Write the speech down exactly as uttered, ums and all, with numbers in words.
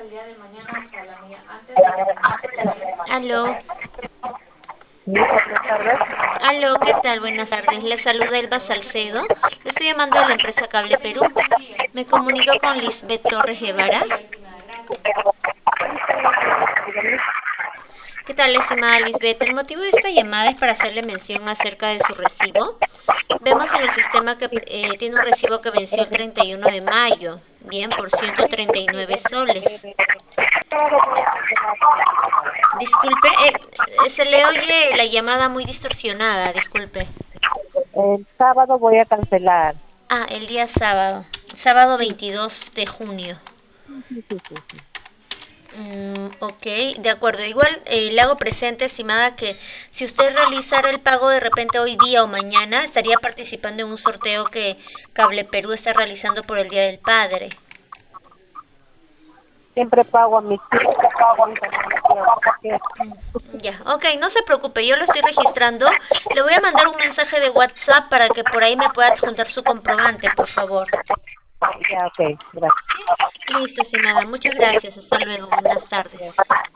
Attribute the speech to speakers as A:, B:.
A: Aló,
B: Sí, buenas tardes.
A: aló, ¿qué tal? Buenas tardes. Le saluda Elba Salcedo. Le estoy llamando de la empresa Cable Perú. Me comunico con Lisbeth Torres Guevara. ¿Qué tal, estimada Lisbeth? El motivo de esta llamada es para hacerle mención acerca de su recibo. Vemos en el sistema que eh, tiene un recibo que venció el treinta y uno de mayo, bien, por ciento treinta y nueve soles. Disculpe, eh, se le oye la llamada muy distorsionada, disculpe.
B: El sábado voy a cancelar.
A: Ah, el día sábado, sábado
B: Sí,
A: veintidós de junio.
B: sí, sí, sí, sí, sí.
A: Mm, ok, de acuerdo. Igual eh, le hago presente, estimada, que si usted realizara el pago de repente hoy día o mañana, estaría participando en un sorteo que Cable Perú está realizando por el Día del Padre.
B: Siempre pago a mis hijos, pago a mis amigos.
A: Ya, ok, no se preocupe, yo lo estoy registrando. Le voy a mandar un mensaje de WhatsApp para que por ahí me pueda adjuntar su comprobante, por favor.
B: Ya, ok, gracias.
A: Listo, estimada. Muchas gracias. Hasta luego. Buenas tardes.